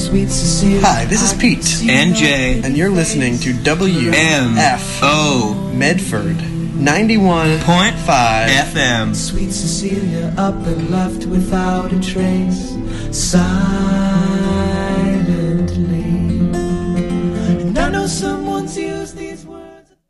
Hi, this is Pete. And Jay. And you're listening to WMFO Medford 91.5 FM. Sweet Cecilia up and left without a trace, silently. And I know someone's used these words.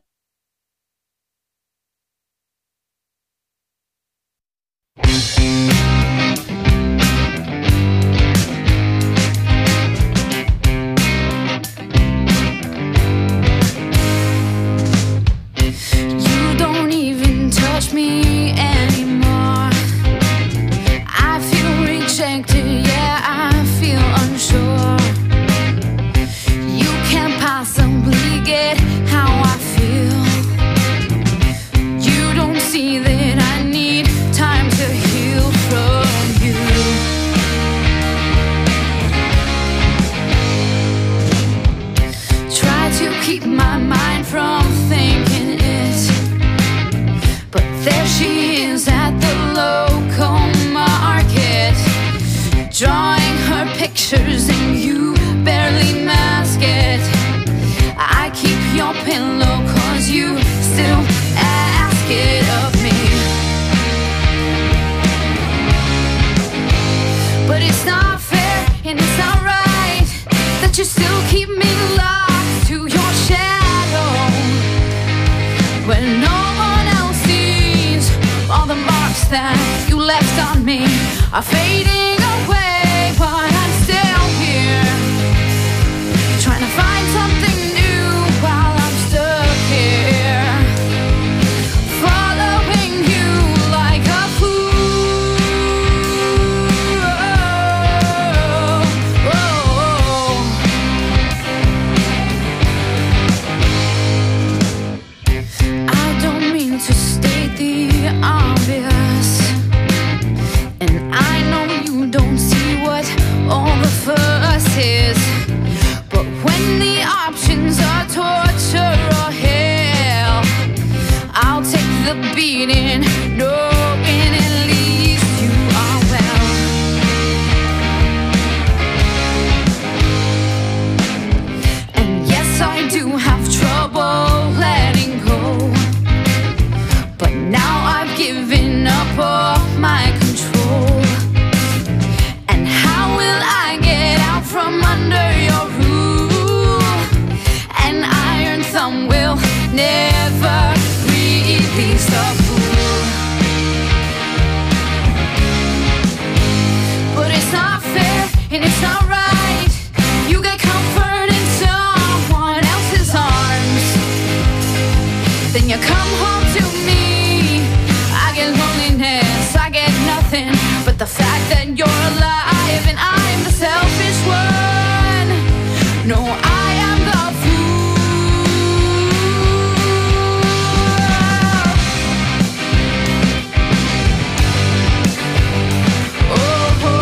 Me anymore. I feel rejected, yeah, I feel unsure. You can't possibly get how I feel. You don't see that I need time to heal from you. Try to keep my mind from thinking it, but there she is at the local market, drawing her pictures and you barely mask it. I keep your pillow cause you still ask it of me. But it's not fair and it's not right that you still keep me locked to your shadow when no one else sees all the marks that you left on me are fading away, but I'm still here trying to find something new while I'm stuck here, following you like a fool. I don't mean to state the obvious, and I know you don't see what all the fuss is, but when the options are torture or hell, I'll take the beating, knowing at least you are well. And yes, I do have trouble letting go, but now I've given up all my control. And how will I get out from under your rule? An iron thumb will never release the fool. But it's not fair and it's not right. You get comfort in someone else's arms, then you come home to me. I get loneliness, I get nothing but the fact that you're alive and I'm the selfish one. No, I am the fool. Oh, oh,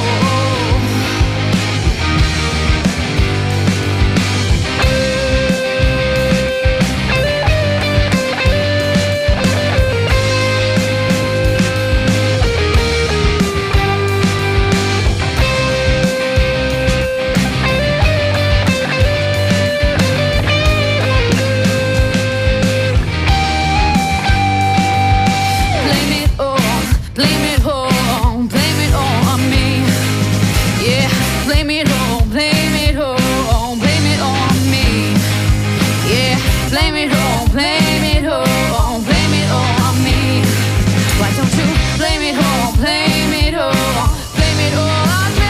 blame it all, blame it all on me. Yeah, blame it all, blame it all, blame it all on me. Yeah, blame it all, blame it all, blame it all on me. Why don't you blame it all, blame it all, blame it all on me?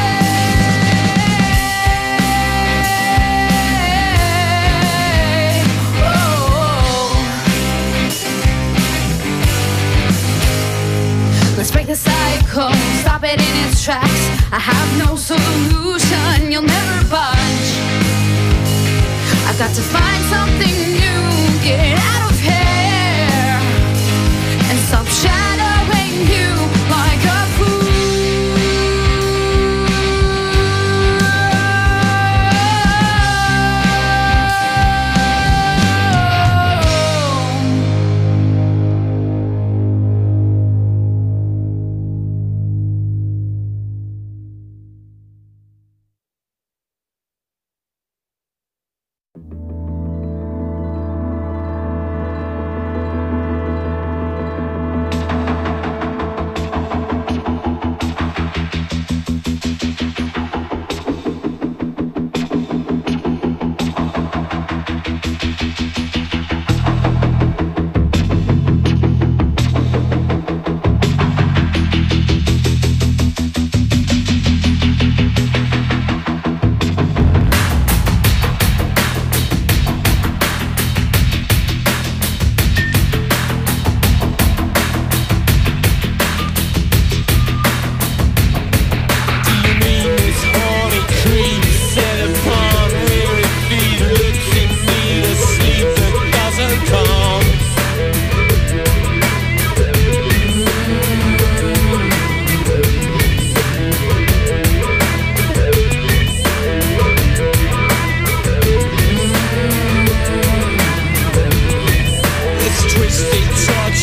Let's break the cycle, stop it in its tracks. I have no solution, you'll never budge. I've got to find something new, get out of here, and stop shadowing you like a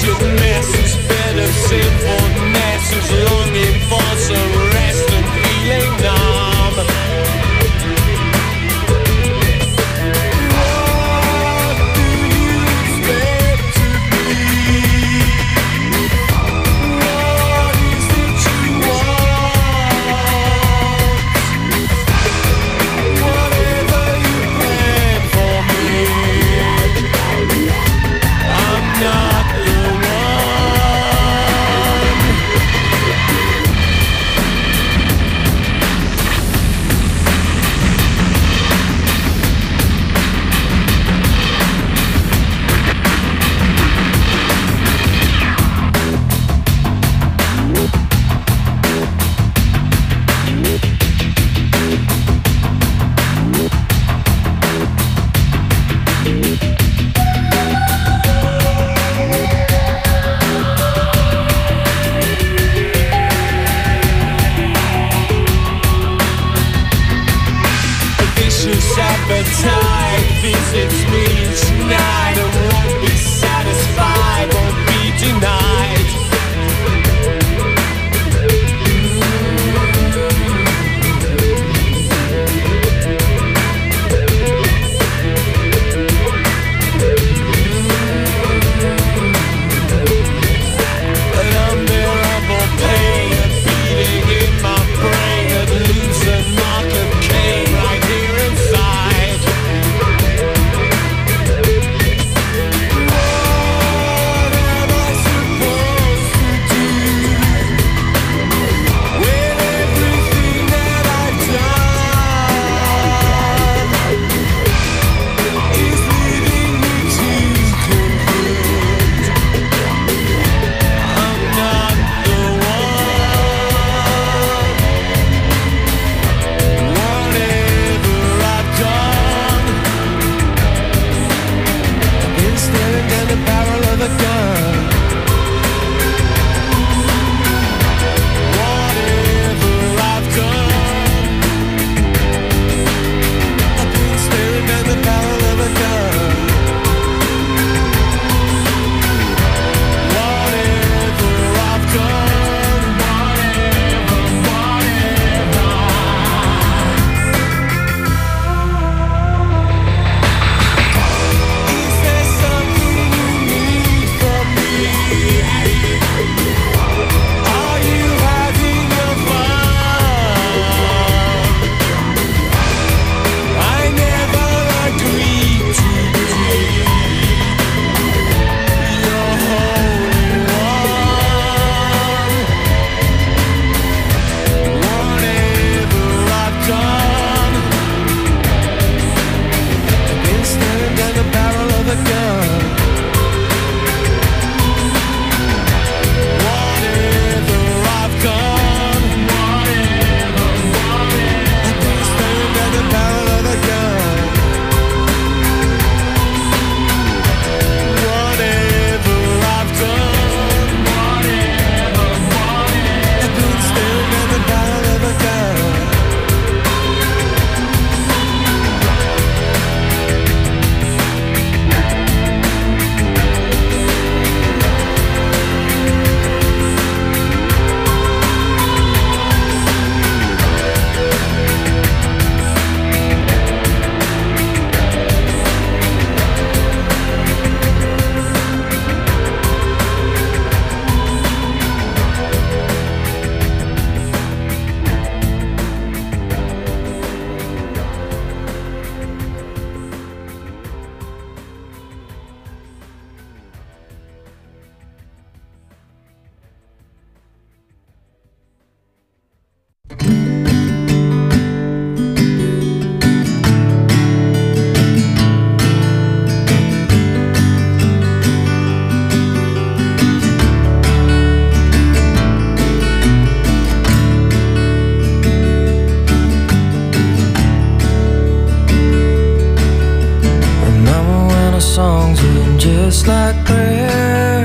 just like prayer,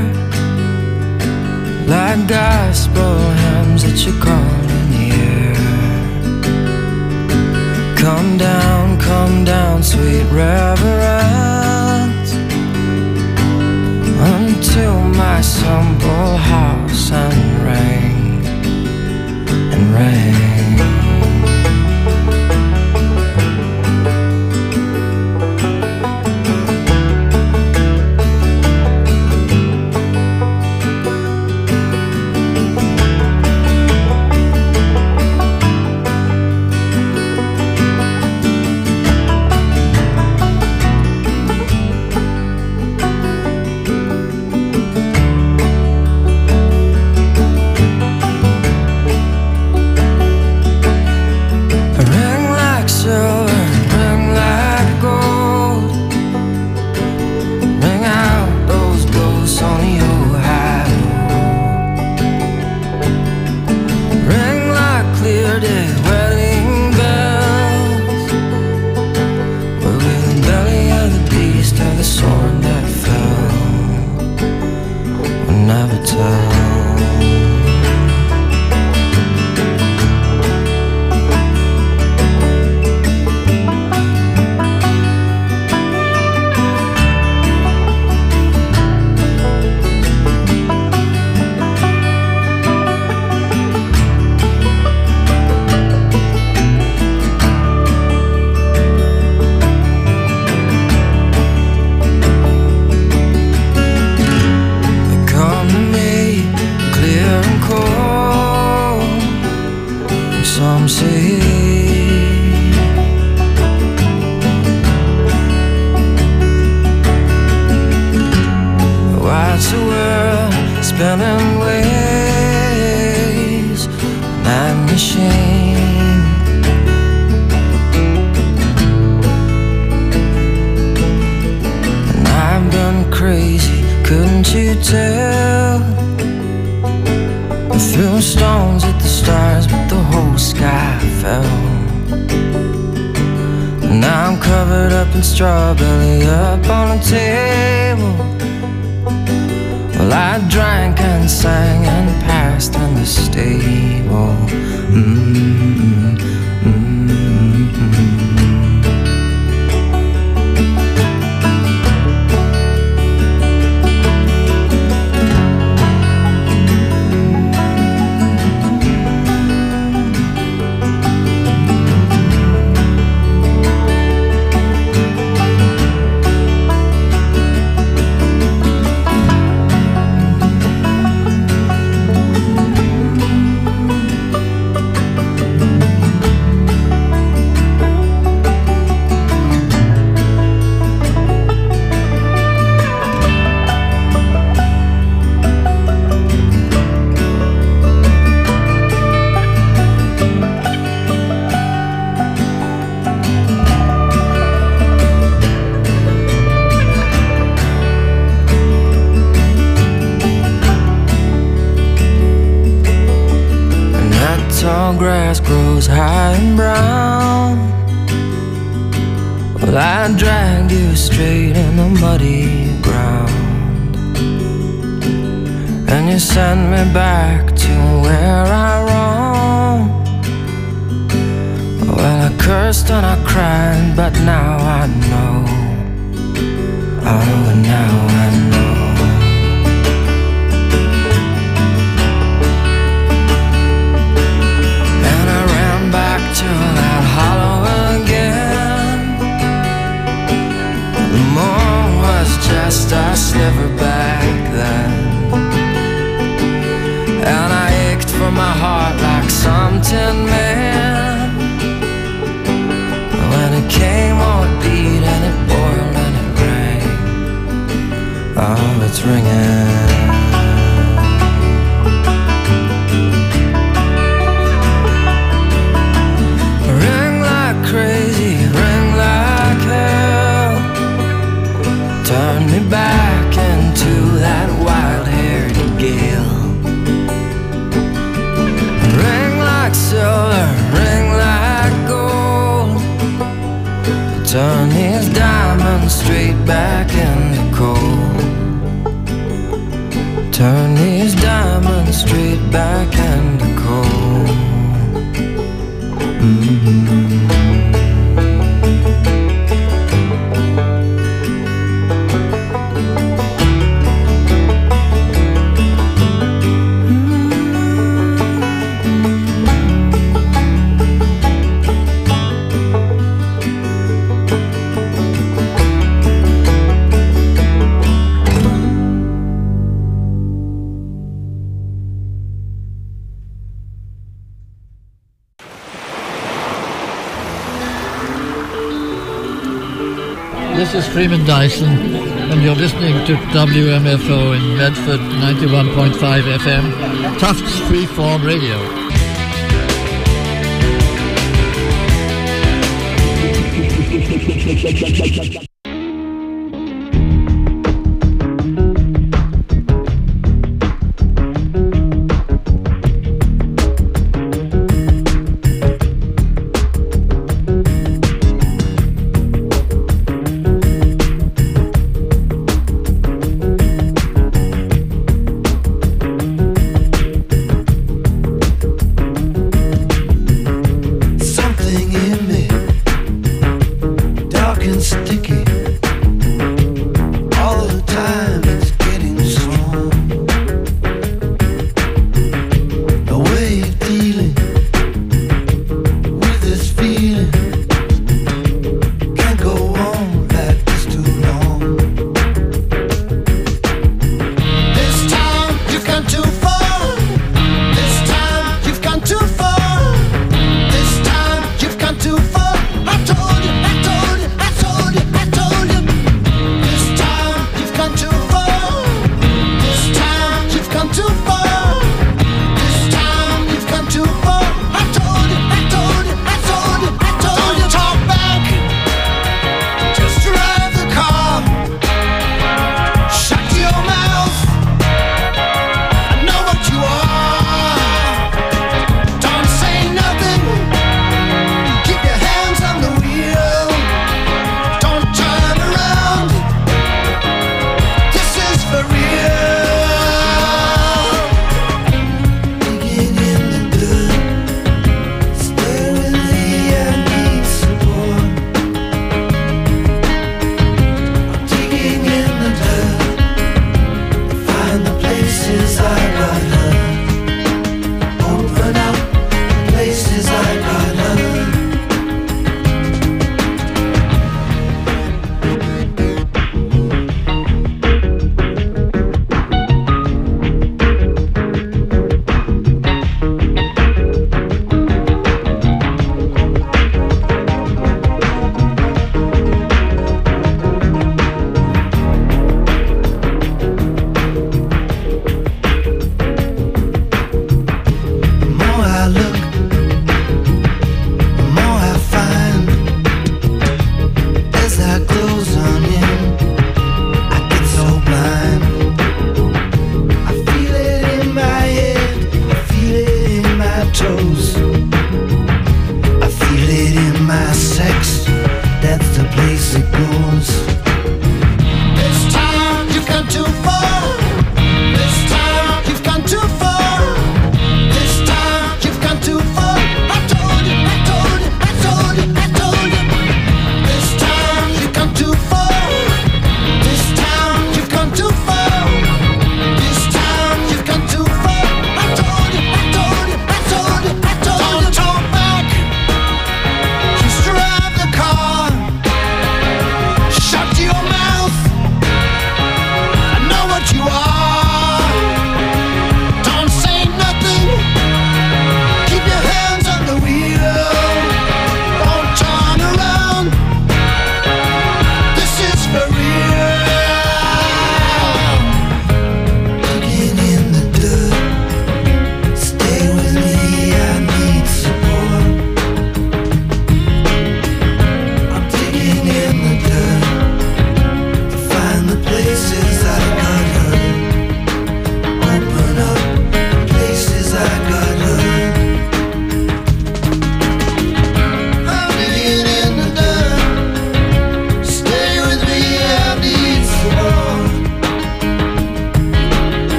like gospel hymns that you call in the air. Come down, sweet reverence, until my soul tumble house and rain and rain. Strawberry up on a table. Well, I drank and sang and passed in the stable. Grass grows high and brown. Well, I dragged you straight in the muddy ground, and you sent me back to where I roamed. Well, I cursed and I cried, but now I know. Oh, now I know. To that hollow again. The moon was just a sliver back then, and I ached for my heart like some tin man. When it came, oh, it beat and it boiled and it rang. Oh, it's ringing. Crazy, ring like hell. Turn me back into that wild-haired gale. Ring like silver, ring like gold. Turn these diamonds straight back into coal. Turn these diamonds straight back into coal. This is Freeman Dyson, and you're listening to WMFO in Medford, 91.5 FM, Tufts Freeform Radio. Something in me, dark and sticky.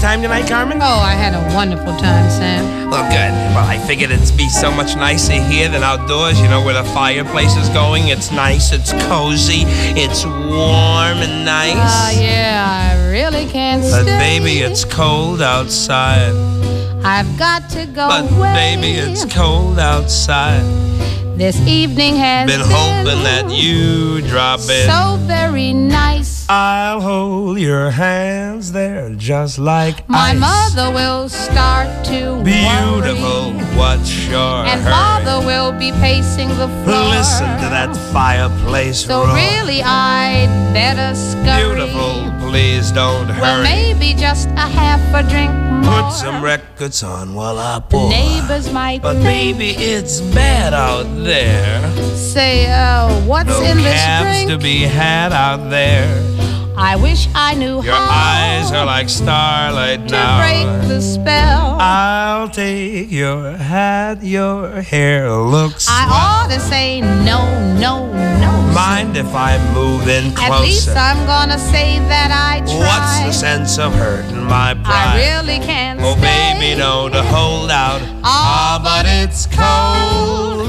time tonight, Carmen? Oh, I had a wonderful time, Sam. Well, good. Well, I figured it'd be so much nicer here than outdoors, you know, where the fireplace is going. It's nice, it's cozy, it's warm and nice. Yeah, I really can't But stay. baby, it's cold outside. I've got to go But away. baby, it's cold outside. This evening has Been hoping that you drop in. so very nice. I'll hold your hands there just like My ice. mother will start to Beautiful, worry, what's your and hurry? father will be pacing the floor. Listen to that fireplace So roar. really I'd better scurry. Beautiful, please don't Well, hurry. maybe just a half a drink more. Put some records on while I The pour. neighbors might But think, baby, it's bad out there. say, what's No in this cabs to drink? be had out there. I wish I knew Your how eyes are like starlight to now. break the spell. I'll take your hat, your hair looks I swell. ought to say no, no, no. Mind if I move in closer? At least I'm gonna say that I tried. What's the sense of hurting my pride? I really can't Oh, stay. baby, don't hold out. Ah, but it's cold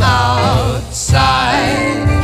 outside.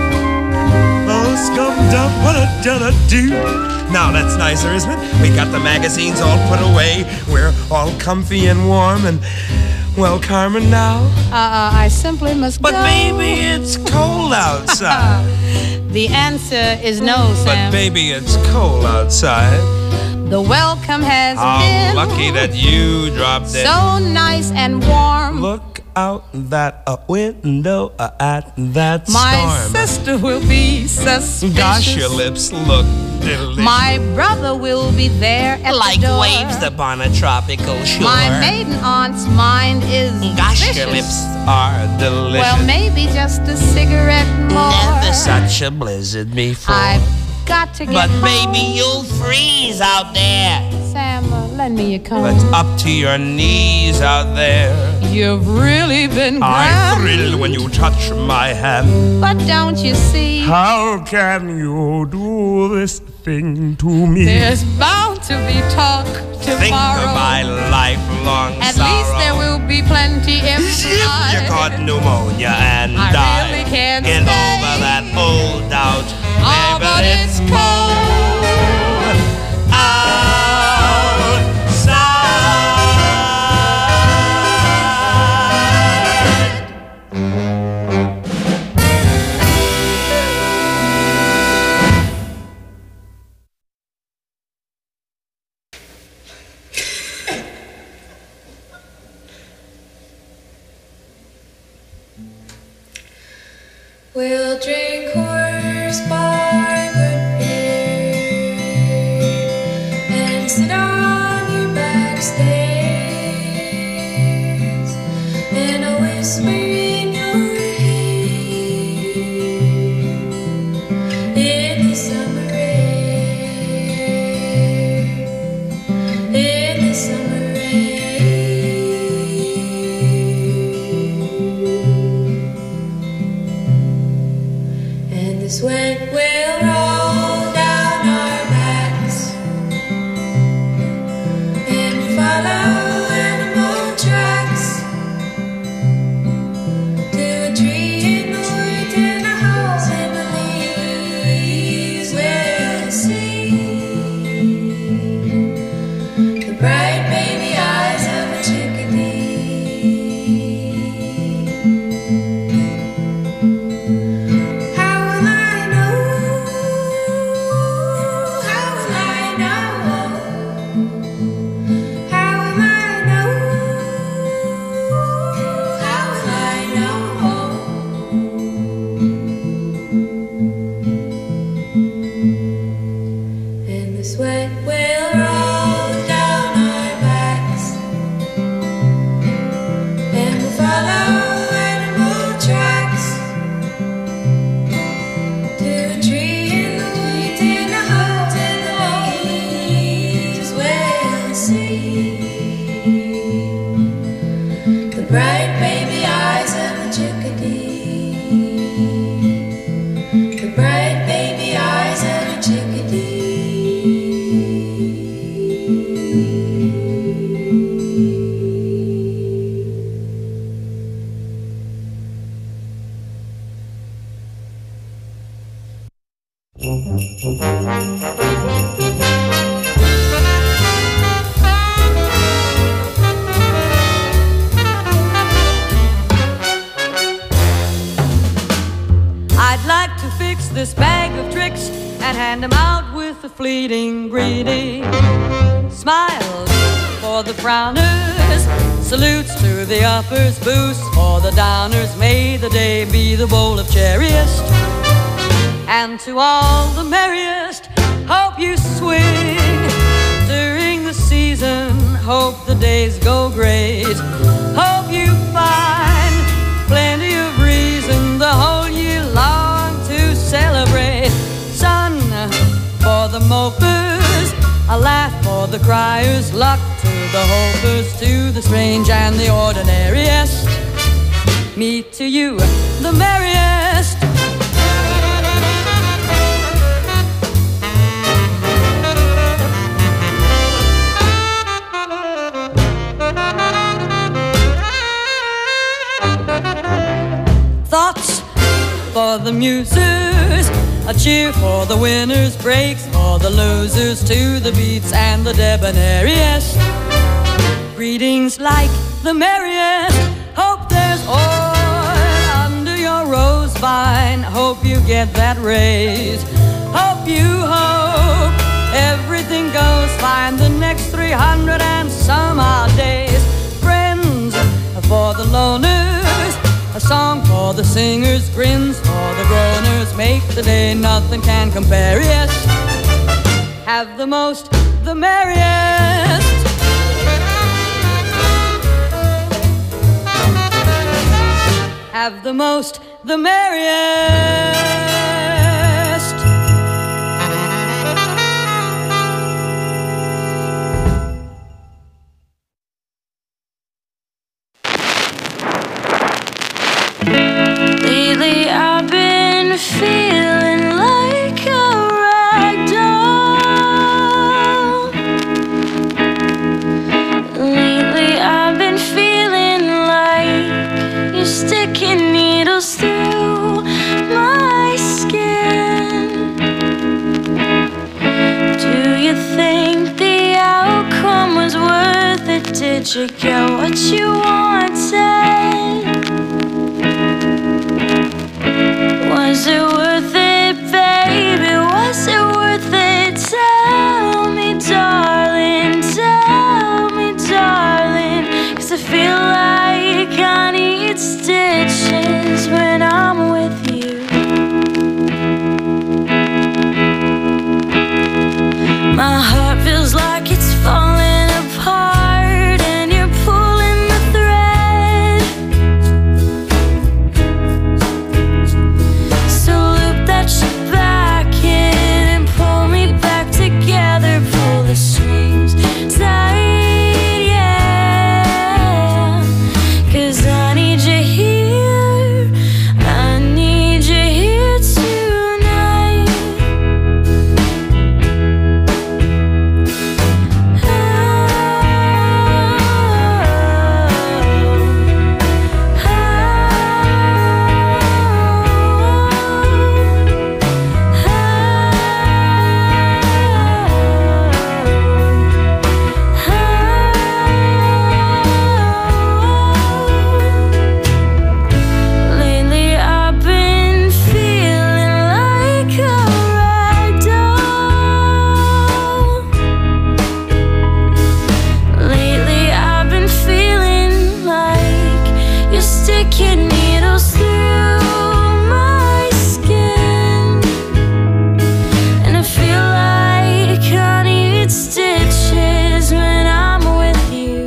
Oh, scum-dum-ba-da-da-da-doo. Now that's nicer, isn't it? We got the magazines all put away. We're all comfy and warm and, well, Carmen, now. I simply must But go. baby, it's cold outside. The answer is no, But Sam. baby, it's cold outside. The welcome has How been lucky that you dropped in. so nice and warm. Look out that window at that My storm. sister will be suspicious. Gosh, your lips look delicious. My brother will be there at like the door. waves upon a tropical shore. My maiden aunt's mind is Gosh, vicious. your lips are delicious. Well, maybe just a cigarette more. Never such a blizzard before. I've got to get But home. baby, you'll freeze out there. Sam, lend me your comb. But up to your knees out there. You've really been I grand. thrill when you touch my hand. But don't you see, How can you do this thing to me? there's bound to be talk Think tomorrow. of my lifelong At sorrow. least there will be plenty if If you caught pneumonia and I died, really can't get stay. over that old doubt. Oh, but it's cold outside. We'll drink horse barber beer and sit on your back stairs, and I'll whisper in your ear in the summer air, in the summer the sweat will roll down our backs, and we follow animal tracks to a tree in the woods and a house in the leaves. We'll see the bright baby eyes of a chickadee. Sweat will roll down our backs, and we'll follow animal tracks to a tree in the woods and a house in the leaves. We'll see the bright baby eyes of a chickadee, the bright baby eyes of a chickadee. hand him out with a fleeting greeting. Smiles for the frowners, salutes to the uppers, boosts for the downers. May the day be the bowl of cherriest, and to all the merriest, hope you swing during the season. Hope the days go great. Hope you find plenty of reason the whole year long to celebrate. Sun for the mopers, a laugh for the criers, luck to the hopers, to the strange and the ordinariest. Me to you, the merriest. Thoughts for the musers, a cheer for the winners, breaks for the losers, to the beats and the debonairiest. Greetings like the merriest. Hope there's oil under your rose vine. Hope you get that raise. Hope you hope everything goes fine the next 300 and some odd days. Friends for the loners, a song for the singers, grins for the groaners. Make the day nothing can compare, yes. Have the most, the merriest. Have the most, the merriest. Lately I've been feeling like a rag doll. Lately I've been feeling like you're sticking needles through my skin. Do you think the outcome was worth it? Did you get what you wanted? Was it worth it, baby? Was it worth it? Tell me, darling, tell me, darling. 'Cause I feel like I need stitches when I'm with you. My heart feels like it's falling apart, and you're pulling the thread. So loop that shit back in and pull me back together. Pull the strings tight, yeah. 'Cause I need you here, I need you here tonight. Lately I've been feeling like a rag doll. Lately I've been feeling like you're sticking needles through my skin. And I feel like I need stitches when I'm with you.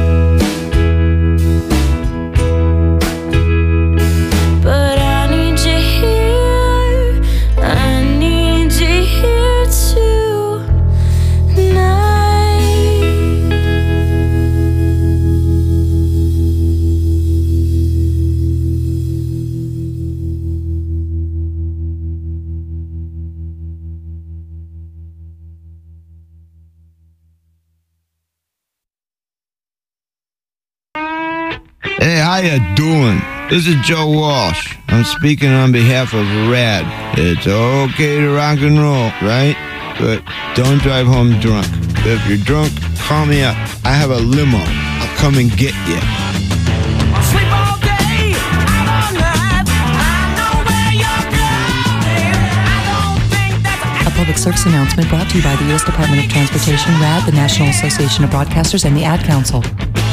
But I need you here, I need you here tonight. Hey, how you doing? This is Joe Walsh. I'm speaking on behalf of RAD. It's okay to rock and roll, right? But don't drive home drunk. If you're drunk, call me up. I have a limo. I'll come and get you. Sleep all day, out all night. I know where you're going. I don't think that's public service announcement brought to you by the U.S. Department of Transportation, RAD, the National Association of Broadcasters, and the Ad Council.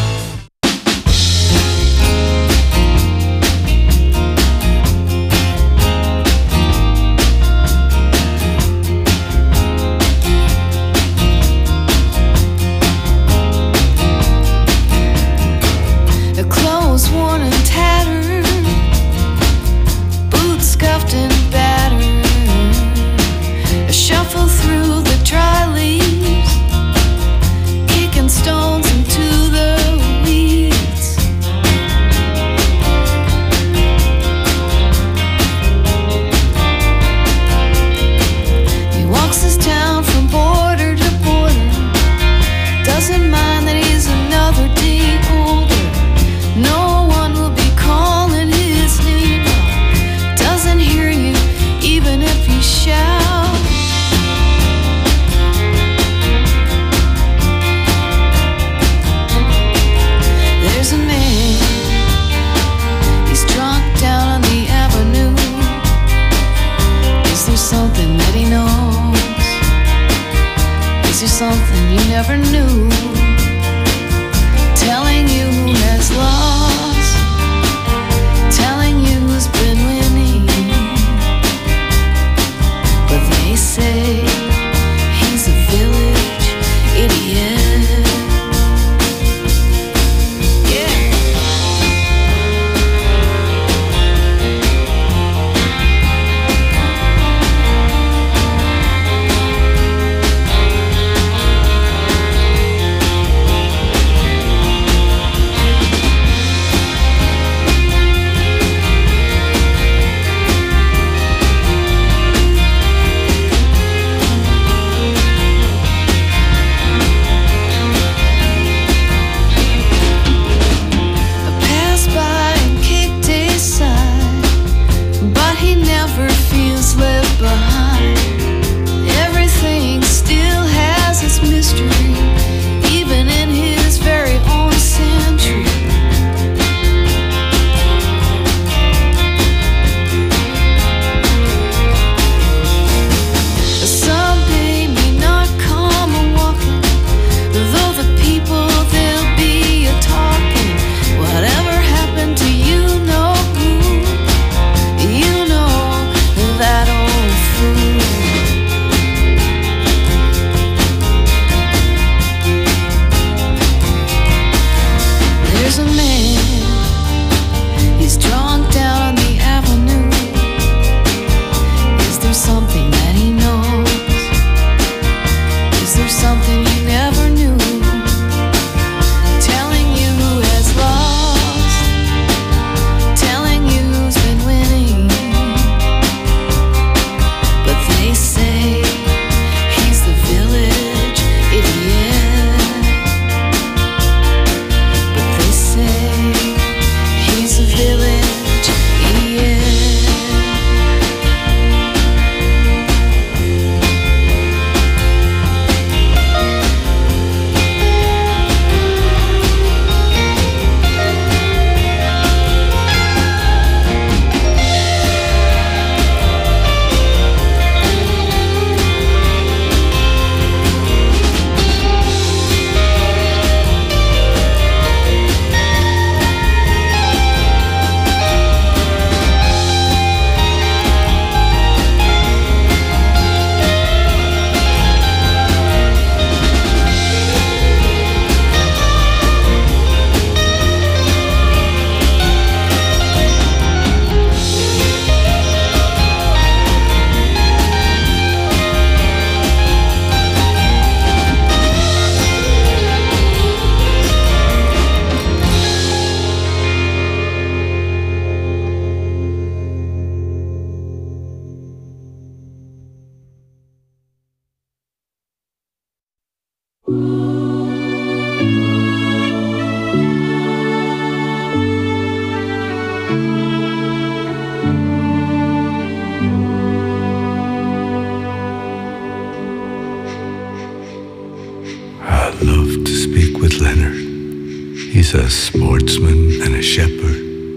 He's a sportsman and a shepherd.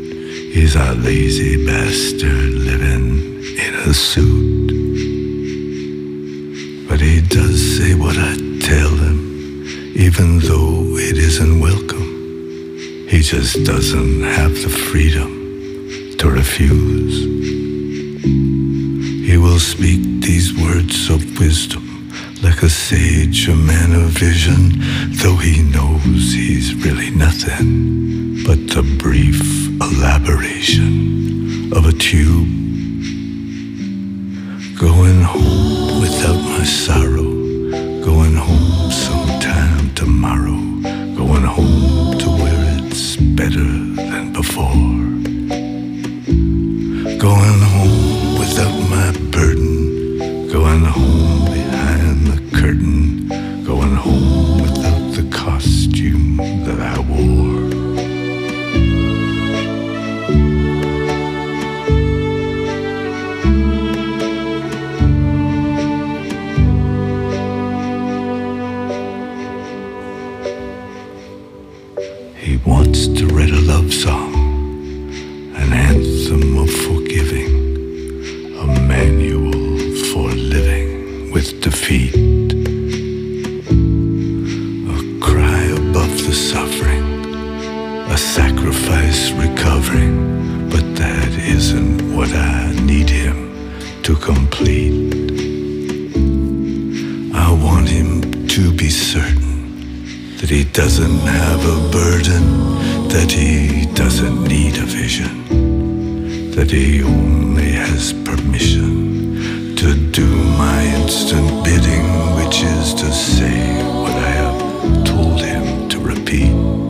He's a lazy bastard living in a suit. say what I tell him, even though it isn't welcome. He just doesn't have the freedom to refuse. He will speak these words of wisdom like a sage, a man of vision, though he knows he's really nothing but the brief elaboration of a tube. Going home without my sorrow, going home sometime tomorrow, going home to where it's better than before. Going home without my burden, going home behind the curtain, going home without the costume that I wore. He wants to write a love song, an anthem of forgiving, a manual for living with defeat, a cry above the suffering, a sacrifice recovering, but that isn't what I need him to complete. I want him to be certain that he doesn't have a burden, that he doesn't need a vision, that he only has permission to do my instant bidding, which is to say what I have told him to repeat.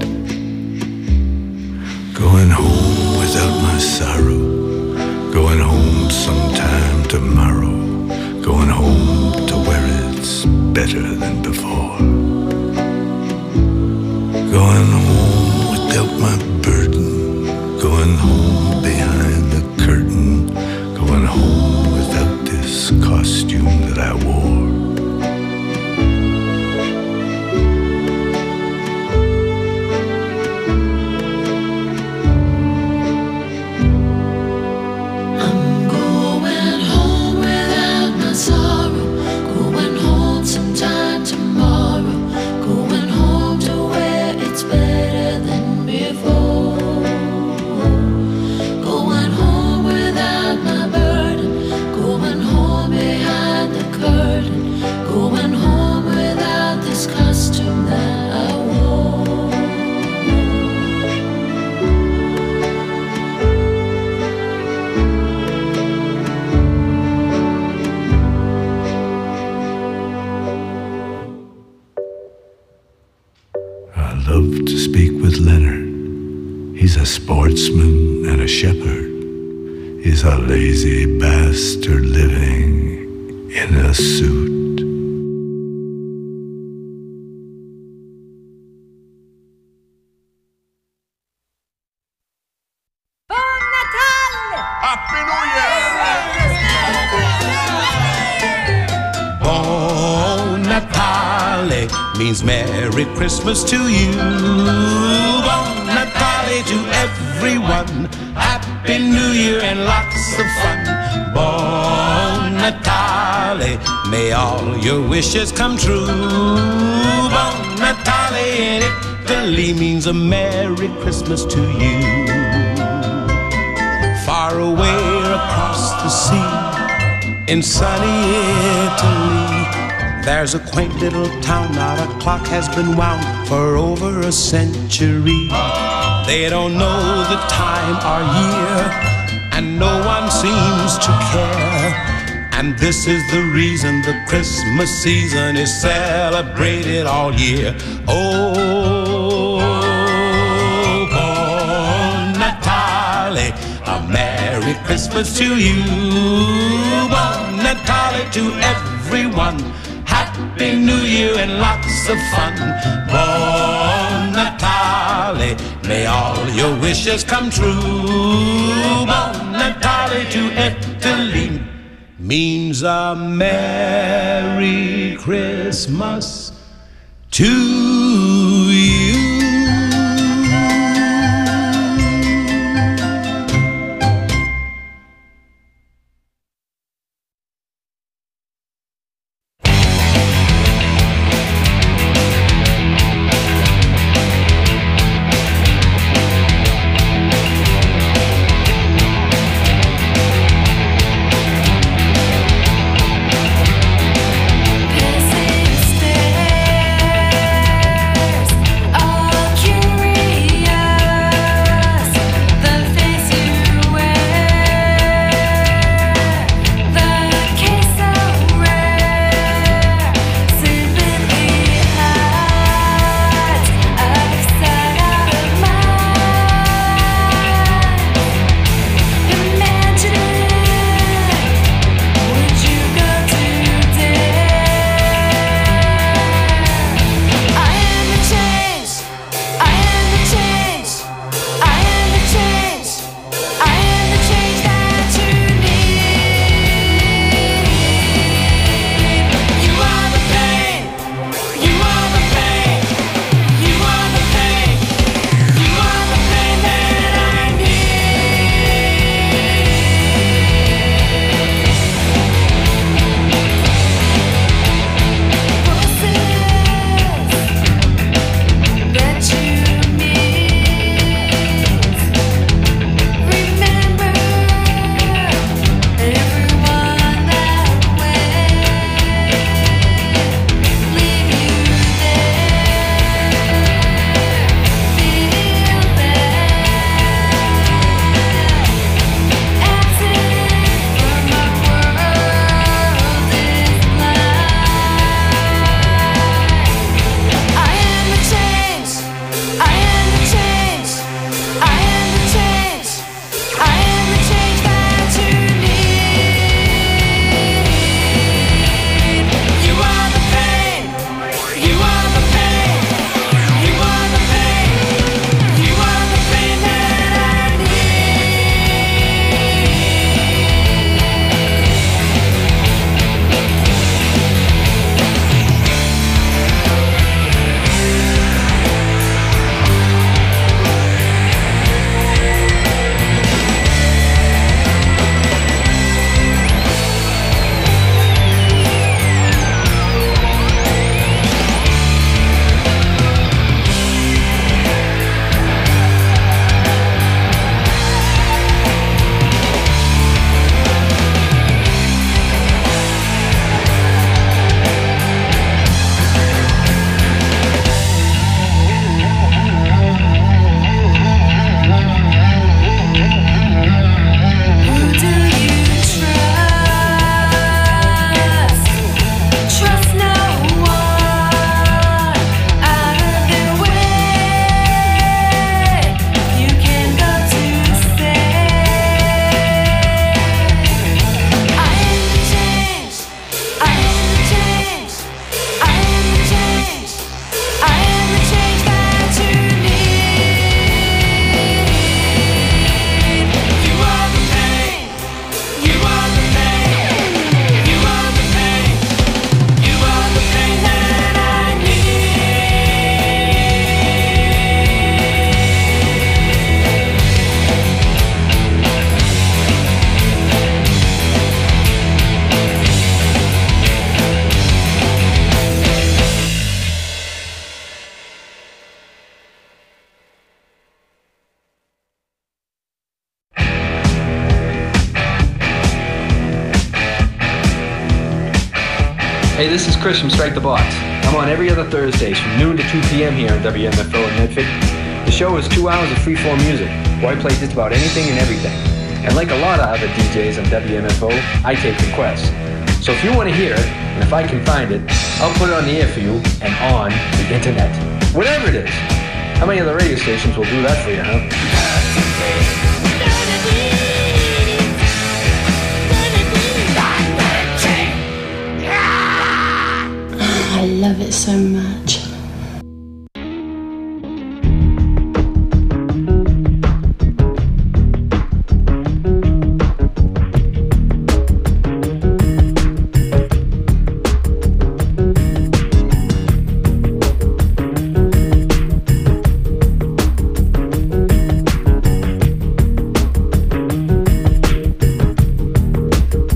Going home without my sorrow, going home sometime tomorrow, going home to where it's better than before. Going home without my burden, going home behind the curtain, going home without this costume that I wore. I'm going home without my sorrow, going home sometime tomorrow, going home to where it's better than before. Going home without my burden, going home behind the curtain, going home without this costume that I wore. I love to speak with Leonard. He's a sportsman and a shepherd. He's a lazy bastard living in a suit. Bon Natale means Merry Christmas to you. Bon Natale to everyone. Happy New Year and lots of fun. Bon Natale, may all your wishes come true. Bon Natale in Italy means a Merry Christmas to you. Far away across the sea, in sunny Italy, there's a quaint little town. Not a clock has been wound for over a century. They don't know the time or year, and no one seems to care. And this is the reason the Christmas season is celebrated all year. Oh, Bon Natale, a Merry Christmas to you. Bon Natale to everyone. Happy New Year and lots of fun. Bon Natale, may all your wishes come true. Bon Natale to Italy means a Merry Christmas to you. Hey, this is Chris from Strike the Box. I'm on every other Thursdays from noon to 2 p.m. here on WMFO in Medford. The show is 2 hours of free-form music, where I play just about anything and everything. And like a lot of other DJs on WMFO, I take requests. So if you want to hear it, and if I can find it, I'll put it on the air for you and on the internet. Whatever it is. How many other radio stations will do that for you, huh? I love it so much.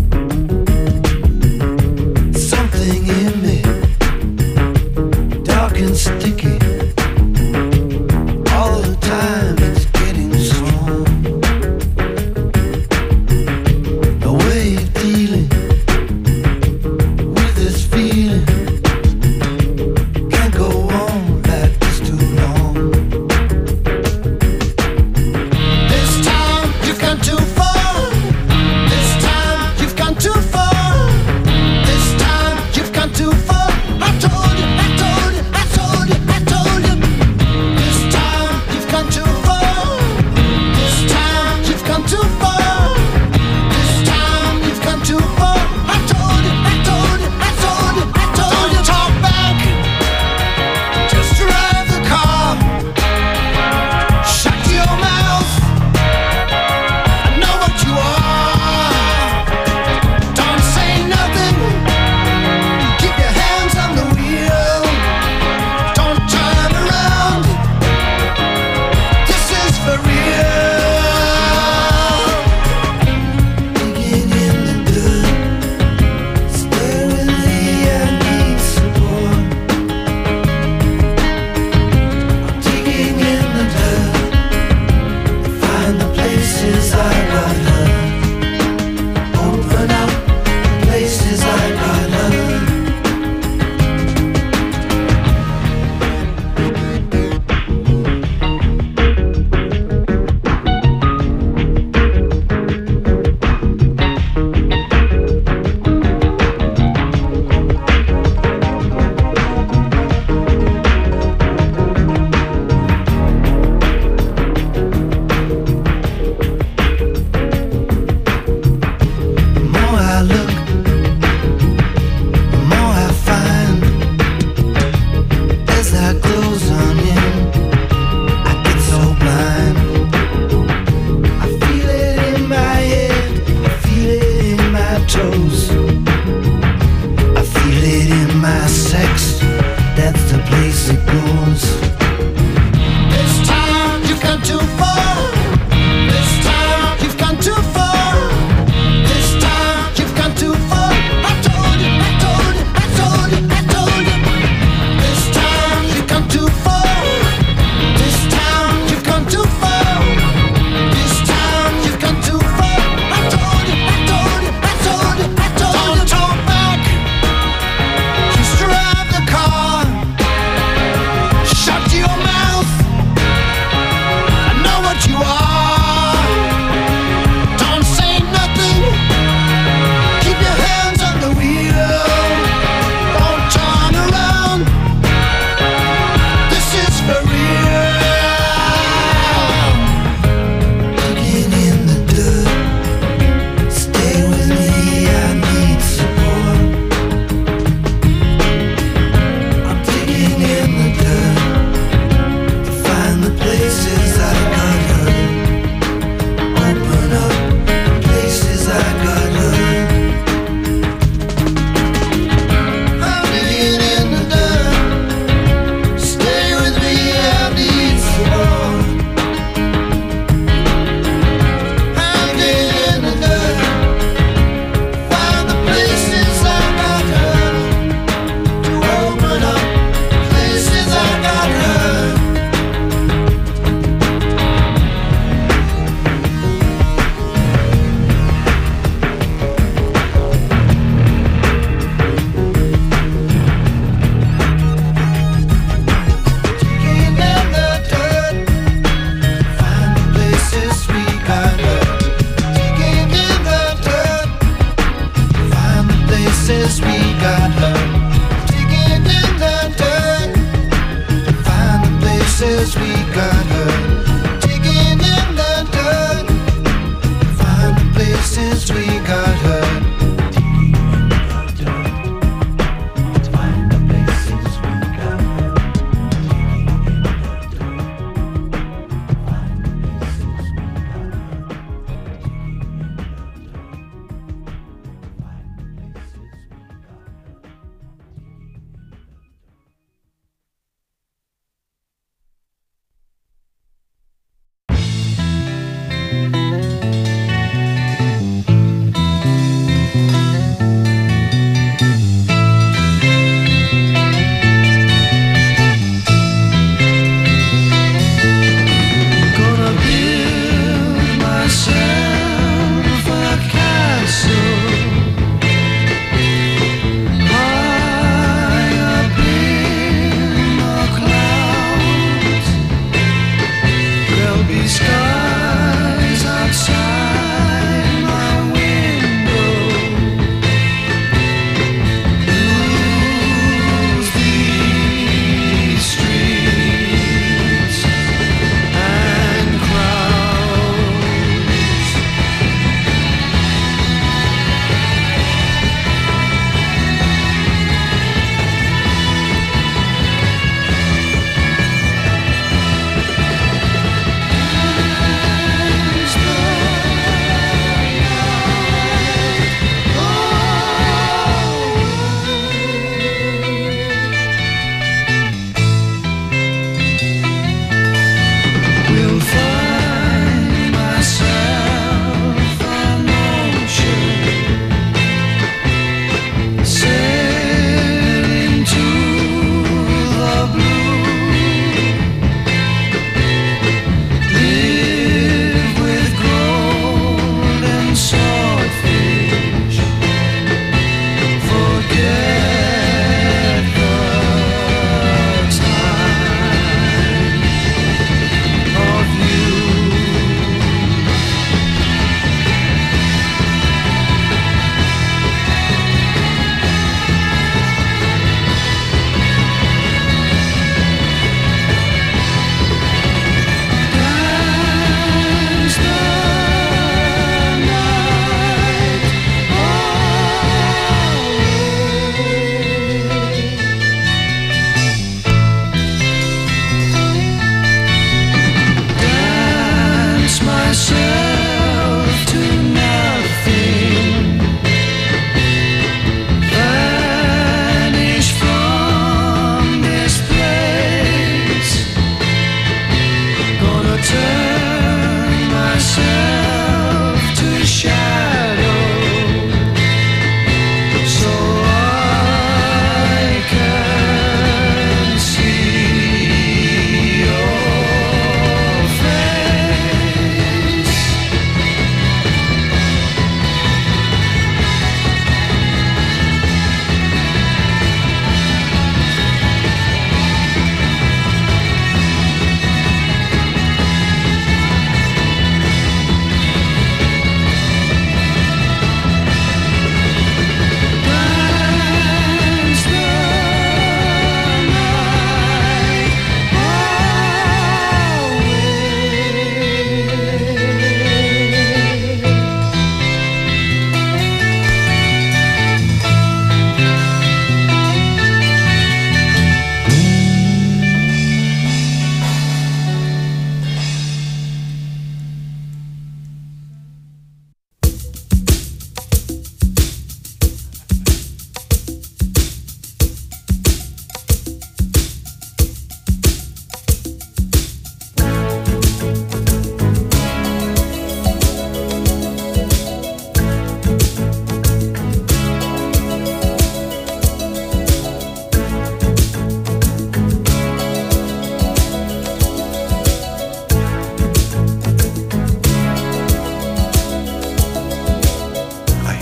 Something in me, dark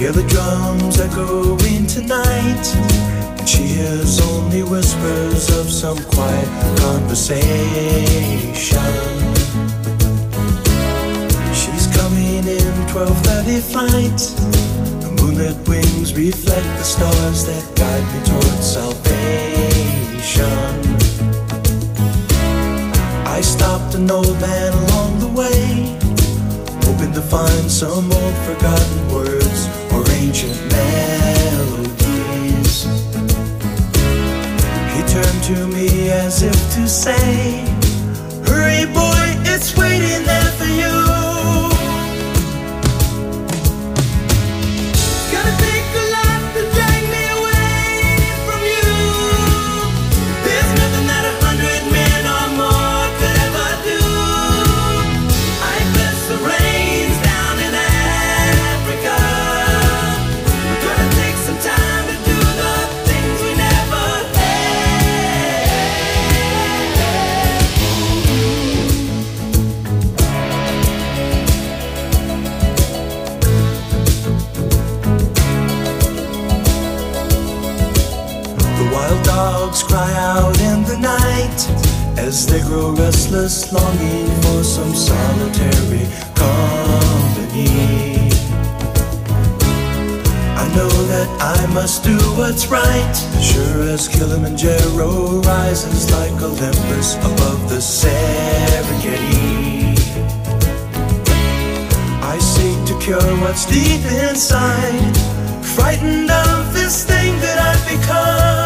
Hear the drums echoing tonight, and she hears only whispers of some quiet conversation. She's coming in 12:30 flight. The moonlit wings reflect the stars that guide me towards salvation. I stopped an old man along the way, hoping to find some old forgotten words or ancient melodies. He turned to me as if to say, hurry boy, it's waiting there for you. It's gonna take a lot to drag me away from you. There's nothing that 100 men or more could ever do. I bless the rains down in Africa. We're gonna take some time to do the things we never The wild dogs cry out in the night as they grow restless, longing for some solitary company. I know that I must do what's right, sure as Kilimanjaro rises like Olympus above the Serengeti. I seek to cure what's deep inside, frightened of this thing that I've become.